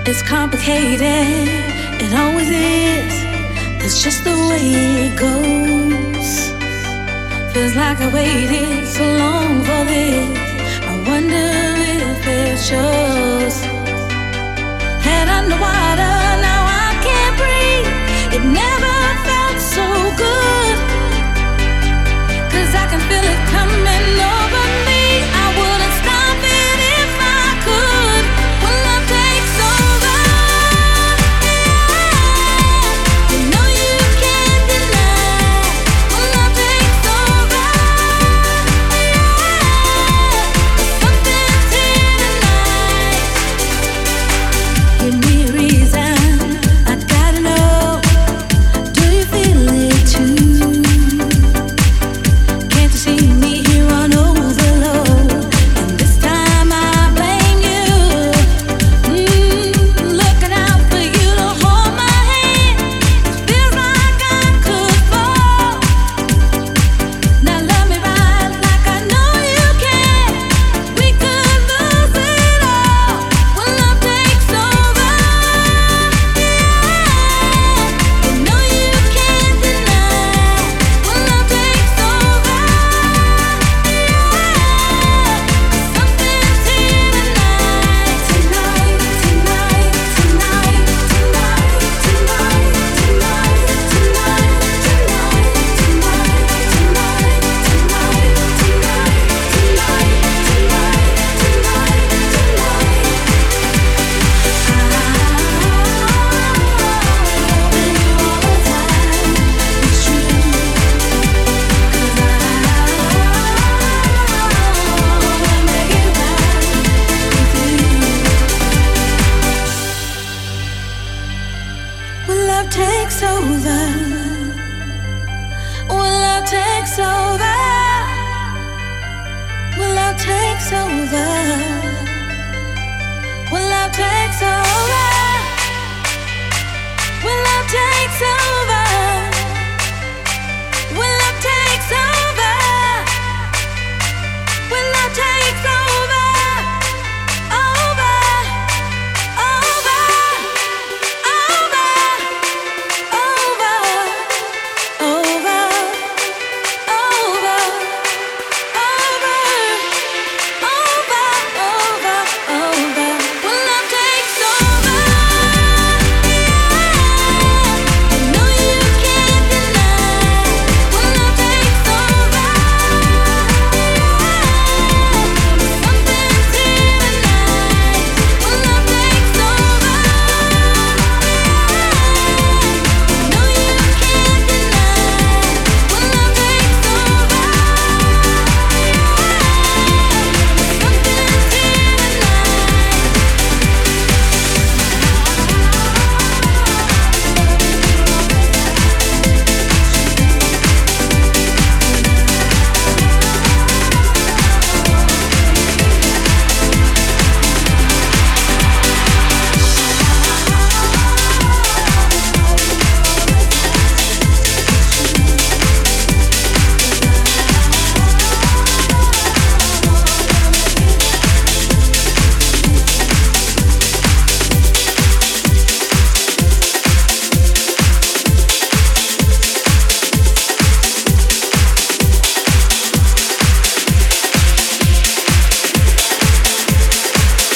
It's complicated, it always is. That's just the way it goes. Feels like I waited so long for this. I wonder if it shows. Head underwater, now I can't breathe. It never felt so good. 'Cause I can feel it coming over me. I wouldn't stop it if I could. When love takes over, yeah. You know you can't deny. When love takes over, yeah. Something's here tonight. Give me a reason, I gotta know. Do you feel it too? Can't you see me here on overload? And this time I blame you. Looking out for you to hold my hand. Feels like I could fall. Now love me right like I know you can. We could lose it all when love takes over. Yeah, you know you can't deny when love takes over. Something's here tonight, tonight, tonight, tonight, tonight, tonight, tonight, when love takes over, when love takes over, when love takes over, when love takes over.